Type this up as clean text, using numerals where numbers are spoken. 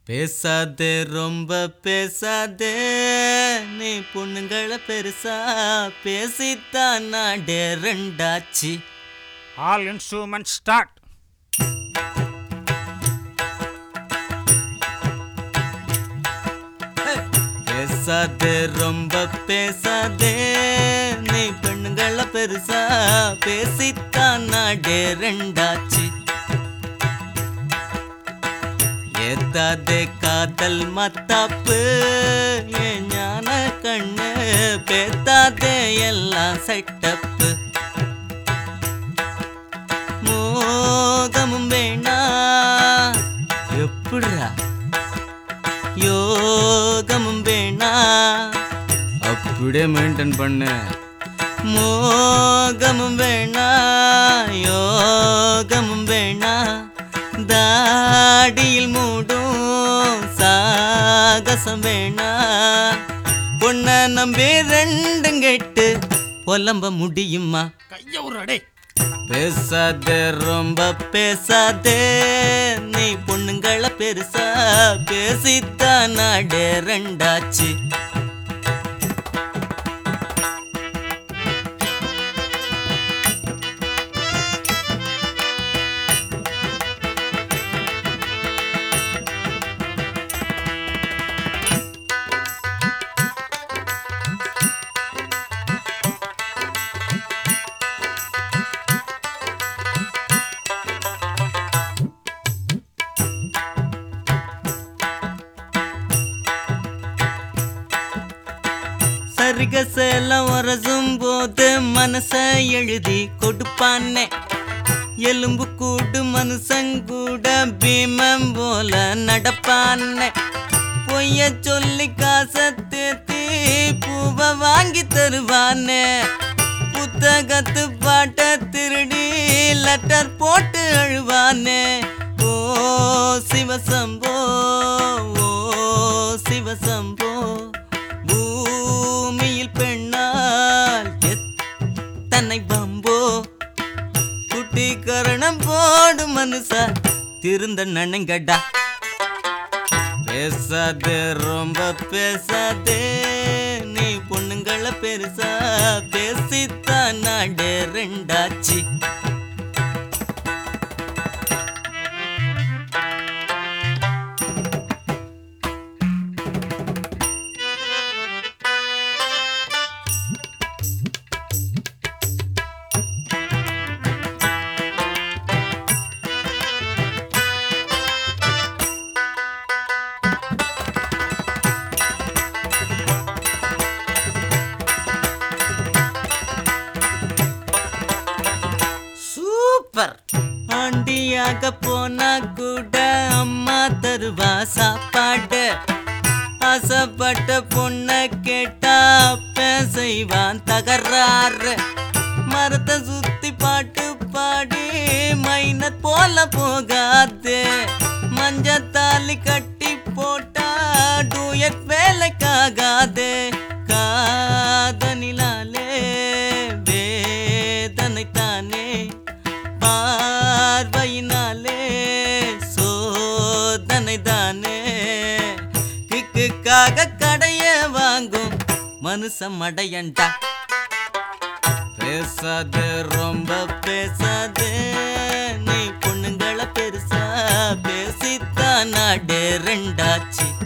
பேசாதே ரொம்ப பேசாதே நீ பொண்ணுங்கள பெருசா பேசித்தான் நாடே ரெண்டாச்சு. All instruments start. பேசாதே ரொம்ப பேசாதே நீ பொண்ணுங்கள பெருசா பேசித்தான் நாடே ரெண்டாச்சு. ஏத்தாதே காதல் மத்தாப்பு என் ஞான கண்ணு பேத்தாதே எல்லாம் செட்டப்பு. மோகமும் வேணா எப்படிரா யோகமும் வேணா அப்படியே மெயின்டைன் பண்ணு. மோகமும் வேணா யோகமும் வேணா தாடியில் மூடும் சாகசம் வேணா. பொண்ண நம்பி ரெண்டும் கெட்டு புலம்ப முடியுமா? கைய உருடே. பேசாதே ரொம்ப பேசாதே நீ பொண்ணுங்கள பெருசா பேசித்தான் நாடே ரெண்டாச்சு. சரிகசெல்லாம் உரசும் போது மனச எழுதி கொடுப்பானே. எலும்பு கூடு மனுஷங்கூட பீமம் போல நடப்பானே. பொய்ய சொல்லி காசை தேத்தி பூவை வாங்கி தருவானே. புத்தகத்து பாட்ட திருடி லெட்டர் போட்டு அழுவானே. ஓ சிவசம்போ ஓ சிவசம்போ பூமியில் பெண்ணால் எத்தனை பம்போ. குட்டி கரணம் போடு மனுஷா திருந்த நனங்கடா. பேசாதே ரொம்ப பேசாதே நீ பொண்ணுங்கள பெருசா பேசித்தான் நாடே ரெண்டாச்சு. ஆண்டியாக போனா கூட அம்மா தருவா சாப்பாடு. ஆசைப்பட்ட பொண்ண கேட்டா செய்வான் தகராறு. மரத்தை சுத்தி பாட்டு பாடி மைனர் போல போகாது. மஞ்சத்தாலி கட்டி போட்டா டூயட் வேலைக்காகாது. காதனிலாலே வேதனை தானே பார்வையினாலே சோதனை தானே. கிக்குக்காக கடைய வாங்கும் மனுஷன் மடையண்டா. பேசாதே ரொம்ப பேசாதே நீ பொண்ணுங்கள பெருசா பேசித்தான் நாடே ரெண்டாச்சு.